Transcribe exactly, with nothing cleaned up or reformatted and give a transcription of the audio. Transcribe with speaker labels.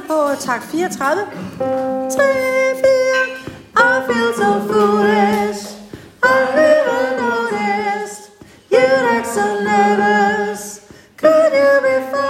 Speaker 1: på takt fireogtredive. tre, fire, I feel so foolish. I never noticed you'd act so nervous. Could you be fine?